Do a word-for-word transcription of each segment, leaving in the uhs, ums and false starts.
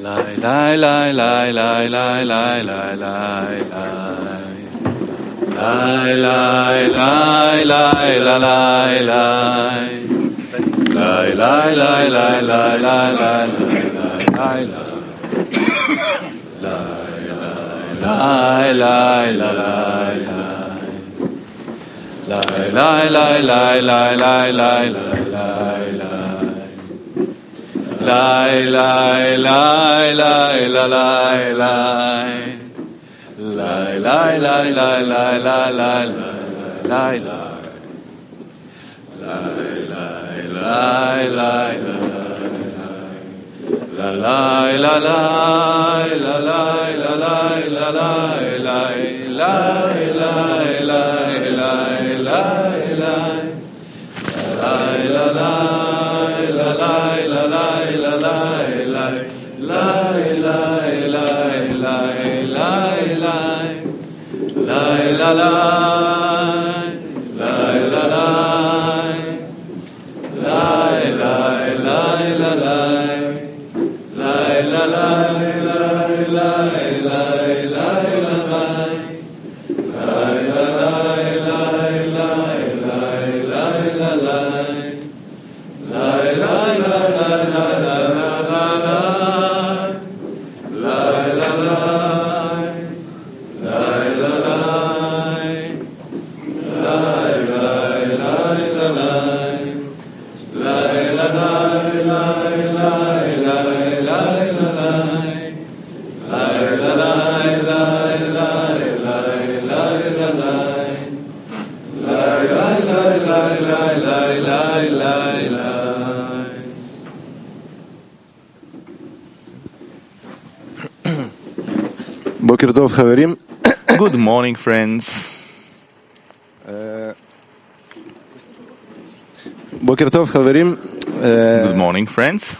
Lai lai lai lai lai lai lai lai lai lai lai lai lai lai la lai lai lai lai lai lai lai lai lai lai lai lai lai lai la lai lai lai lai lai lai lai lai lai lai lai lai la lai lai lai lai lai lai lai lai lai lai lai lai lai la lai la lai la lai la lai la lai lai lai lai lai lai lai lai lai la lai la lai la lai la lai lai lai lai lai lai lai lai lai la lai lai la lai lai lai lai la lai lai la lai lai lai lai lai la lai lai la lai lai lai lai lai la lai lai lai lai lai Good morning, friends. Good morning, friends.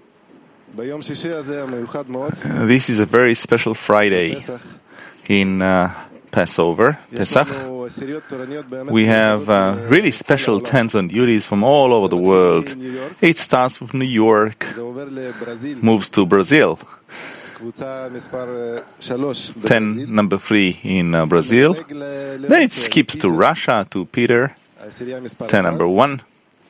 Uh, this is a very special Friday in uh, Passover, Pesach. We have uh, really special tents on duties from all over the world. It starts with New York, moves to Brazil. Ten, number three in uh, Brazil. Then it skips to Russia, to Peter, ten, number one.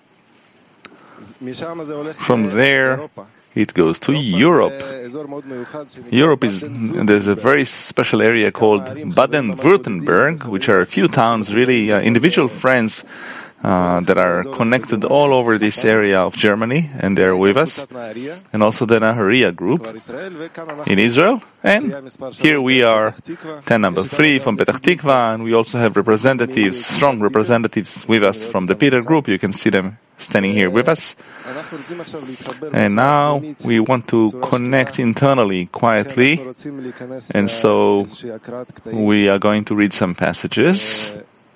From there, it goes to Europe. Europe is, there's a very special area called Baden-Württemberg, which are a few towns, really uh, individual friends Uh, that are connected all over this area of Germany, and they're with us, and also the Nahariya group in Israel. And here we are, ten number three from Petach Tikva, and we also have representatives, strong representatives with us from the Peter group. You can see them standing here with us. And now we want to connect internally, quietly, and so we are going to read some passages.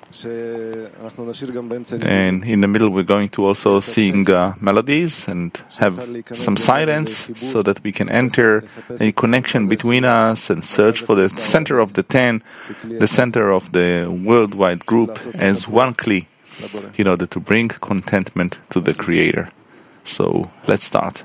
And in the middle we're going to also sing uh, melodies and have some silence so that we can enter a connection between us and search for the center of the ten, the center of the worldwide group as one kli in order to bring contentment to the Creator. So let's start.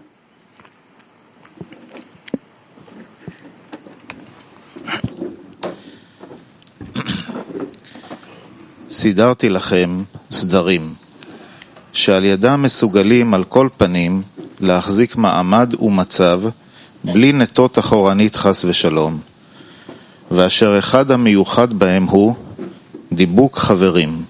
סידרתי לכם סדרים, שעל ידם מסוגלים על כל פנים להחזיק מעמד ומצב בלי נטות אחורנית חס ושלום, ואשר אחד המיוחד בהם הוא דיבוק חברים.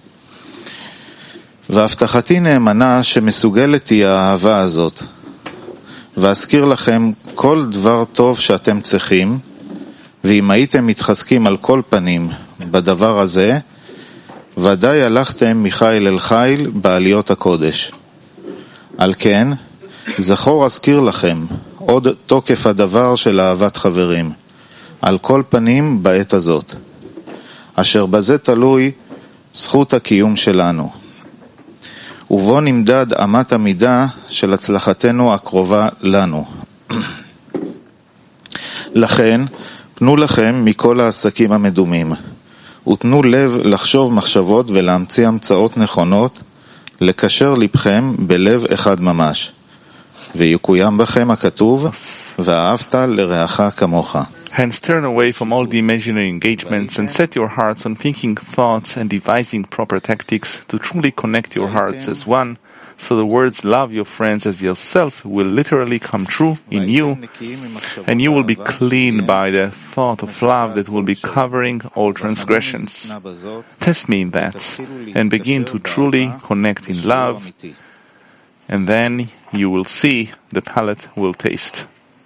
והבטחתי נאמנה שמסוגלת היא האהבה הזאת, ואזכיר לכם כל דבר טוב שאתם צריכים, ואם הייתם מתחזקים על כל פנים בדבר הזה, ודאי הלכתם מחיל אל חיל בעליות הקודש. על כן, זכור אזכיר לכם עוד תוקף הדבר של אהבת חברים, על כל פנים בעת הזאת, אשר בזה תלוי זכות הקיום שלנו. ובו נמדד אמת המידה של הצלחתנו הקרובה לנו. לכן, פנו לכם מכל העסקים המדומים, ותנו לב לחשוב מחשבות ולהמציא המצאות נכונות, לקשר לבכם בלב אחד ממש, ויקוים בכם הכתוב, ואהבת לרעך כמוך. Hence turn away from all the imaginary engagements and set your hearts on thinking thoughts and devising proper tactics to truly connect your hearts as one, so the words love your friends as yourself will literally come true in you, and you will be clean by the thought of love that will be covering all transgressions. Test me in that, and begin to truly connect in love, and then you will see the palate will taste.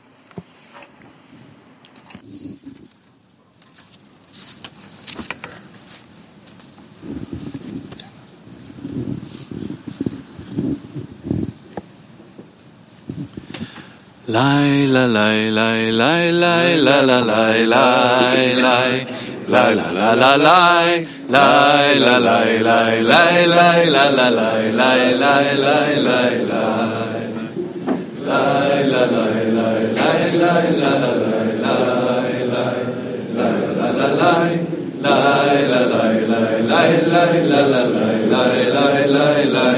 Lai la lai lai lai lai la la lai lai lai la la la la lai lai la lai lai lai lai la la lai lai lai lai lai lai la lai lai lai lai la la lai lai lai la la la lai lai la lai lai lai lai la la lai lai lai lai lai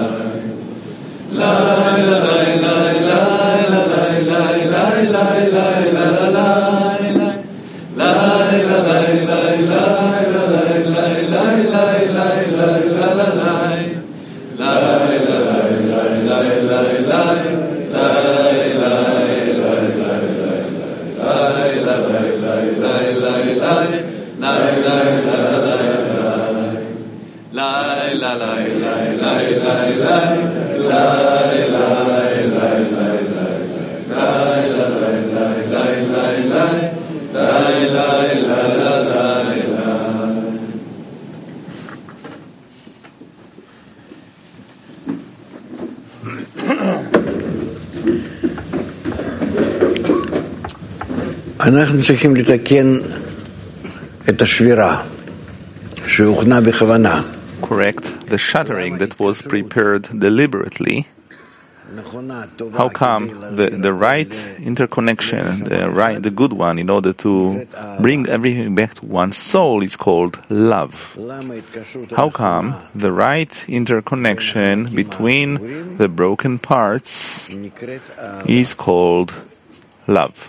lai la lai lai אנחנו צריכים לתקן את השבירה שהוכנה בכוונה. Correct the shattering that was prepared deliberately. How come the, the right interconnection, the right, the good one, in order to bring everything back to one soul, is called love? How come the right interconnection between the broken parts is called love?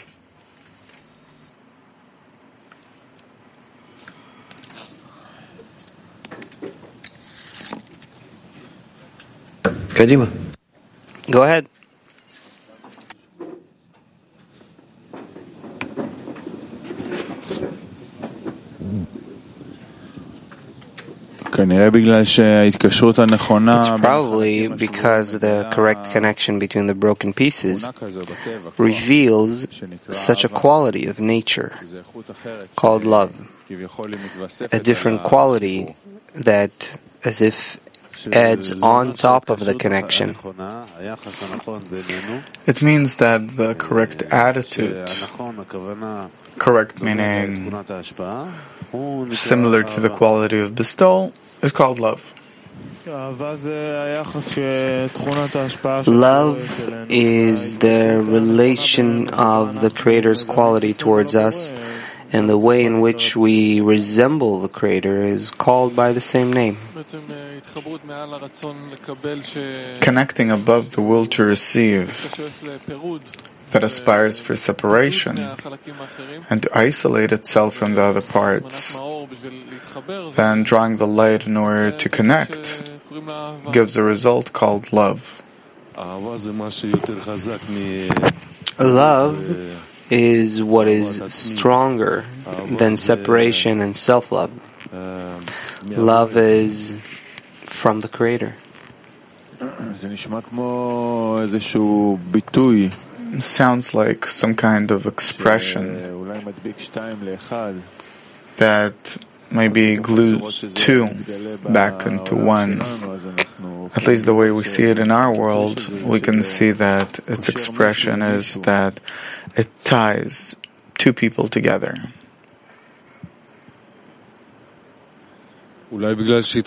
Kadima. Go ahead. It's probably because the correct connection between the broken pieces reveals such a quality of nature called love, a different quality that as if adds on top of the connection. It means that the correct attitude, correct meaning similar to the quality of bestowal, is called love. Love is the relation of the Creator's quality towards us, and the way in which we resemble the Creator is called by the same name. Connecting above the will to receive, that aspires for separation and to isolate itself from the other parts, then drawing the light in order to connect, gives a result called love. Love is what is stronger than separation and self-love. Love is from the Creator. It sounds like some kind of expression that maybe glues two back into one. At least the way we see it in our world, we can see that its expression is that it ties two people together. Maybe because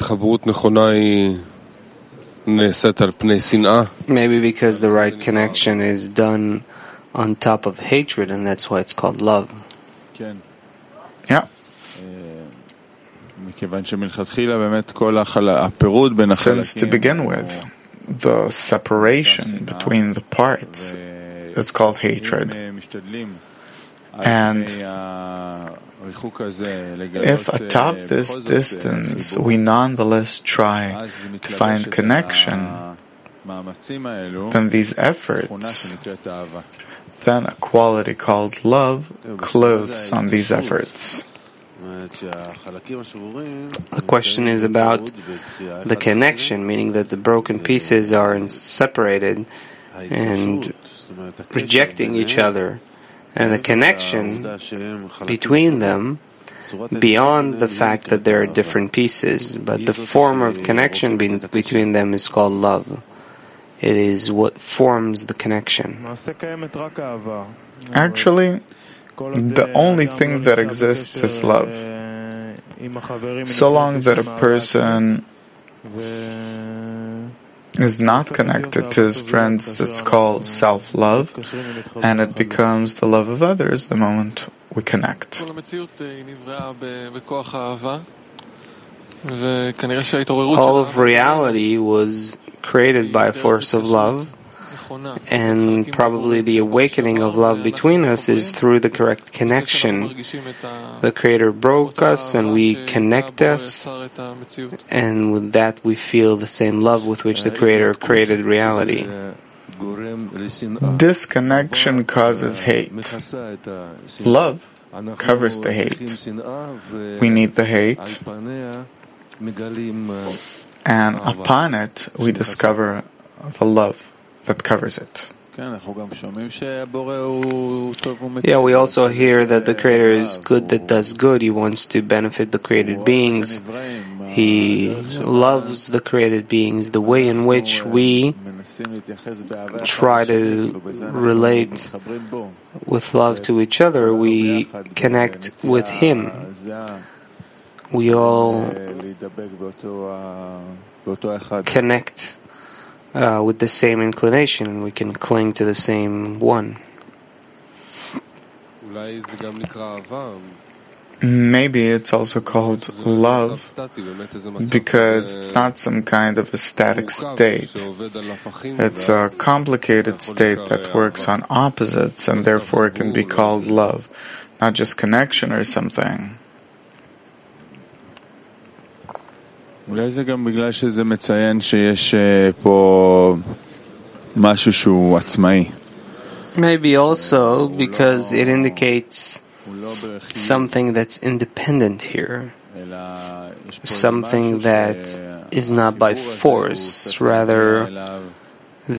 the right connection is done on top of hatred, and that's why it's called love. Yeah. Since to begin with, the separation between the parts. It's called hatred. And if atop this distance we nonetheless try to find connection, then these efforts, then a quality called love clothes on these efforts. The question is about the connection, meaning that the broken pieces are separated and rejecting each other, and the connection between them beyond the fact that there are different pieces, but the form of connection be- between them is called love. It is what forms the connection. Actually, the only thing that exists is love. So long that a person is not connected to his friends, it's called self-love, and it becomes the love of others the moment we connect. All of reality was created by a force of love, and probably the awakening of love between us is through the correct connection. The Creator broke us and we connect us, and with that we feel the same love with which the Creator created reality. Disconnection causes hate. Love covers the hate. We need the hate, and upon it we discover the love that covers it. Yeah, we also hear that the Creator is good that does good. He wants to benefit the created beings. He loves the created beings. The way in which we try to relate with love to each other, we connect with Him. We all connect Uh, with the same inclination, and we can cling to the same one. Maybe it's also called love because it's not some kind of a static state. It's a complicated state that works on opposites, and therefore it can be called love, not just connection or something. אולי זה גם בגלל שזה מציין שיש פה משהו שהוא עצמאי. Maybe also because it indicates something that's independent here, something that is not by force, rather